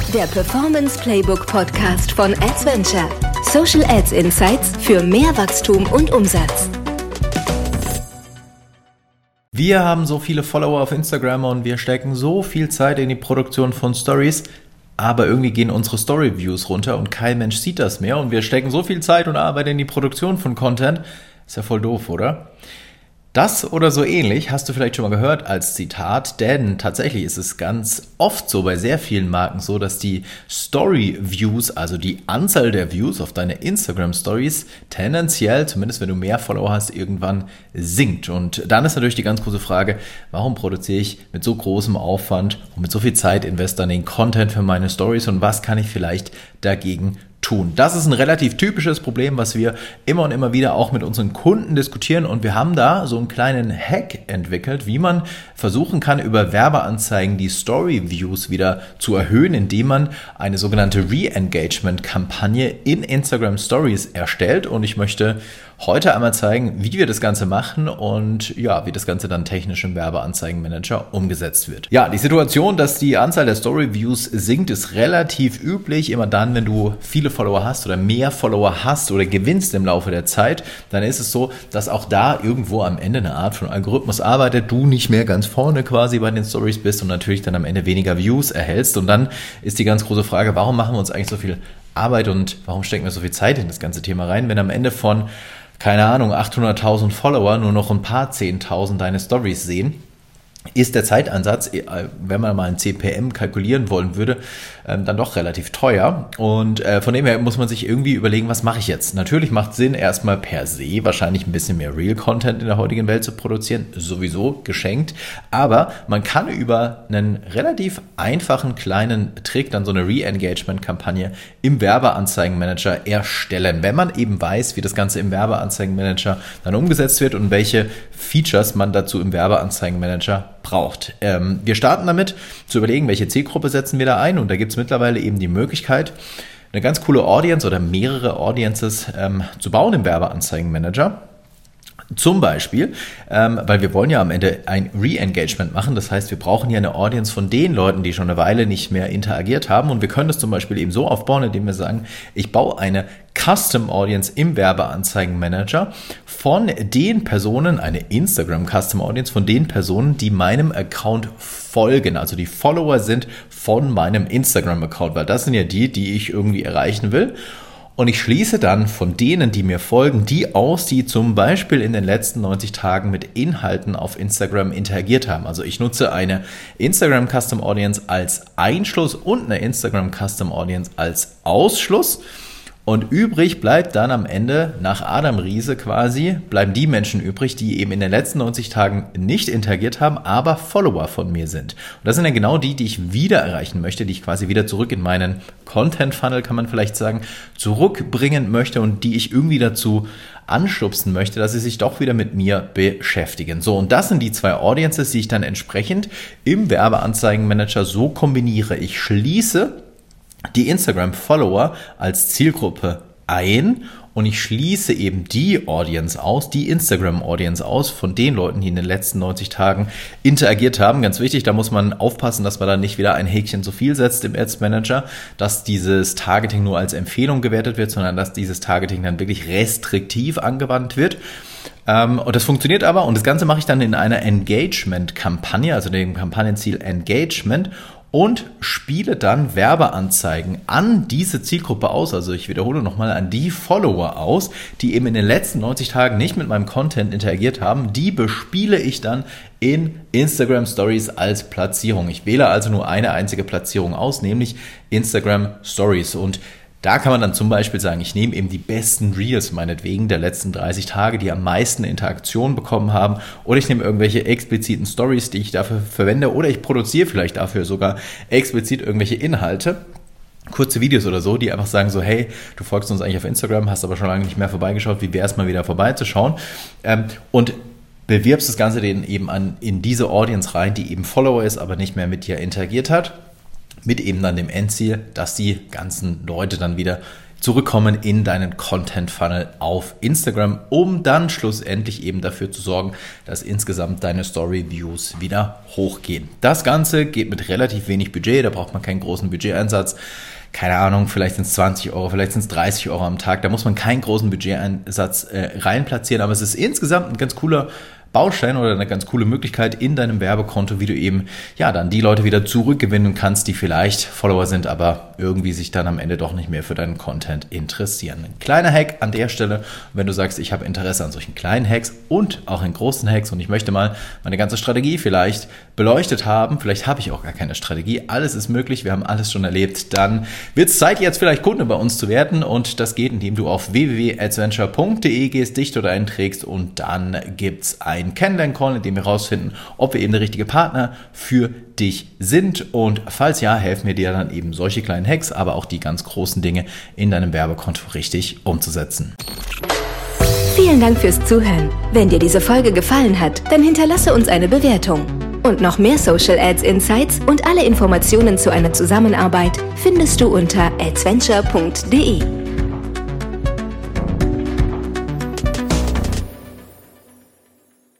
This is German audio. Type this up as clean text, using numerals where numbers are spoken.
Der Performance Playbook Podcast von Adventure. Social Ads Insights für mehr Wachstum und Umsatz. Wir haben so viele Follower auf Instagram und wir stecken so viel Zeit in die Produktion von Stories, aber irgendwie gehen unsere Story-Views runter und kein Mensch sieht das mehr und wir stecken so viel Zeit und Arbeit in die Produktion von Content. Ist ja voll doof, oder? Das oder so ähnlich hast du vielleicht schon mal gehört als Zitat, denn tatsächlich ist es ganz oft so bei sehr vielen Marken so, dass die Story-Views, also die Anzahl der Views auf deine Instagram-Stories tendenziell, zumindest wenn du mehr Follower hast, irgendwann sinkt. Und dann ist natürlich die ganz große Frage, warum produziere ich mit so großem Aufwand und mit so viel Zeit in den Content für meine Stories und was kann ich vielleicht dagegen tun? Das ist ein relativ typisches Problem, was wir immer und immer wieder auch mit unseren Kunden diskutieren und wir haben da so einen kleinen Hack entwickelt, wie man versuchen kann, über Werbeanzeigen die Story-Views wieder zu erhöhen, indem man eine sogenannte Re-Engagement-Kampagne in Instagram Stories erstellt und ich möchte heute einmal zeigen, wie wir das Ganze machen und ja, wie das Ganze dann technisch im Werbeanzeigenmanager umgesetzt wird. Ja, die Situation, dass die Anzahl der Story-Views sinkt, ist relativ üblich. Immer dann, wenn du viele Follower hast oder mehr Follower hast oder gewinnst im Laufe der Zeit, dann ist es so, dass auch da irgendwo am Ende eine Art von Algorithmus arbeitet, du nicht mehr ganz vorne quasi bei den Stories bist und natürlich dann am Ende weniger Views erhältst. Und dann ist die ganz große Frage, warum machen wir uns eigentlich so viel Arbeit und warum stecken wir so viel Zeit in das ganze Thema rein, wenn am Ende von keine Ahnung, 800.000 Follower nur noch ein paar 10.000 deine Stories sehen, ist der Zeitansatz, wenn man mal ein CPM kalkulieren wollen würde, dann doch relativ teuer. Und von dem her muss man sich irgendwie überlegen, was mache ich jetzt? Natürlich macht Sinn, erstmal per se wahrscheinlich ein bisschen mehr Real-Content in der heutigen Welt zu produzieren, sowieso geschenkt. Aber man kann über einen relativ einfachen kleinen Trick dann so eine Re-Engagement-Kampagne im Werbeanzeigenmanager erstellen, wenn man eben weiß, wie das Ganze im Werbeanzeigenmanager dann umgesetzt wird und welche Features man dazu im Werbeanzeigenmanager braucht. Wir starten damit zu überlegen, welche Zielgruppe setzen wir da ein und da gibt es mittlerweile eben die Möglichkeit, eine ganz coole Audience oder mehrere Audiences zu bauen im Werbeanzeigenmanager. Zum Beispiel, weil wir wollen ja am Ende ein Re-Engagement machen, das heißt, wir brauchen hier eine Audience von den Leuten, die schon eine Weile nicht mehr interagiert haben und wir können das zum Beispiel eben so aufbauen, indem wir sagen, ich baue eine Custom Audience im Werbeanzeigenmanager von den Personen, eine Instagram Custom Audience von den Personen, die meinem Account folgen, also die Follower sind von meinem Instagram Account, weil das sind ja die ich irgendwie erreichen will. Und ich schließe dann von denen, die mir folgen, die aus, die zum Beispiel in den letzten 90 Tagen mit Inhalten auf Instagram interagiert haben. Also ich nutze eine Instagram Custom Audience als Einschluss und eine Instagram Custom Audience als Ausschluss. Und übrig bleibt dann am Ende, nach Adam Riese quasi, bleiben die Menschen übrig, die eben in den letzten 90 Tagen nicht interagiert haben, aber Follower von mir sind. Und das sind dann genau die ich wieder erreichen möchte, die ich quasi wieder zurück in meinen Content-Funnel, kann man vielleicht sagen, zurückbringen möchte und die ich irgendwie dazu anstupsen möchte, dass sie sich doch wieder mit mir beschäftigen. So, und das sind die zwei Audiences, die ich dann entsprechend im Werbeanzeigenmanager so kombiniere. Ich schließe die Instagram-Follower als Zielgruppe ein und ich schließe eben die Audience aus, die Instagram-Audience aus von den Leuten, die in den letzten 90 Tagen interagiert haben. Ganz wichtig, da muss man aufpassen, dass man dann nicht wieder ein Häkchen zu viel setzt im Ads Manager, dass dieses Targeting nur als Empfehlung gewertet wird, sondern dass dieses Targeting dann wirklich restriktiv angewandt wird. Und das funktioniert aber und das Ganze mache ich dann in einer Engagement-Kampagne, also dem Kampagnenziel Engagement und spiele dann Werbeanzeigen an diese Zielgruppe aus, also ich wiederhole nochmal, an die Follower aus, die eben in den letzten 90 Tagen nicht mit meinem Content interagiert haben, die bespiele ich dann in Instagram Stories als Platzierung. Ich wähle also nur eine einzige Platzierung aus, nämlich Instagram Stories und da kann man dann zum Beispiel sagen, ich nehme eben die besten Reels meinetwegen der letzten 30 Tage, die am meisten Interaktion bekommen haben oder ich nehme irgendwelche expliziten Stories, die ich dafür verwende oder ich produziere vielleicht dafür sogar explizit irgendwelche Inhalte, kurze Videos oder so, die einfach sagen so, hey, du folgst uns eigentlich auf Instagram, hast aber schon lange nicht mehr vorbeigeschaut, wie wäre es mal wieder vorbeizuschauen und bewirbst das Ganze denen eben in diese Audience rein, die eben Follower ist, aber nicht mehr mit dir interagiert hat. Mit eben dann dem Endziel, dass die ganzen Leute dann wieder zurückkommen in deinen Content-Funnel auf Instagram, um dann schlussendlich eben dafür zu sorgen, dass insgesamt deine Story-Views wieder hochgehen. Das Ganze geht mit relativ wenig Budget, da braucht man keinen großen Budgeteinsatz. Keine Ahnung, vielleicht sind es 20 Euro, vielleicht sind es 30 Euro am Tag. Da muss man keinen großen Budgeteinsatz reinplatzieren, aber es ist insgesamt ein ganz cooler Baustein oder eine ganz coole Möglichkeit in deinem Werbekonto, wie du eben dann die Leute wieder zurückgewinnen kannst, die vielleicht Follower sind, aber irgendwie sich dann am Ende doch nicht mehr für deinen Content interessieren. Ein kleiner Hack an der Stelle, wenn du sagst, ich habe Interesse an solchen kleinen Hacks und auch an großen Hacks und ich möchte mal meine ganze Strategie vielleicht beleuchtet haben, vielleicht habe ich auch gar keine Strategie, alles ist möglich, wir haben alles schon erlebt, dann wird es Zeit, jetzt vielleicht Kunde bei uns zu werden und das geht, indem du auf www.adsventure.de gehst, dich dort einträgst und dann gibt's einen Kennenlern-Call, in dem wir herausfinden, ob wir eben der richtige Partner für dich sind und falls ja, helfen wir dir dann eben solche kleinen Hacks, aber auch die ganz großen Dinge in deinem Werbekonto richtig umzusetzen. Vielen Dank fürs Zuhören. Wenn dir diese Folge gefallen hat, dann hinterlasse uns eine Bewertung. Und noch mehr Social Ads Insights und alle Informationen zu einer Zusammenarbeit findest du unter adsventure.de.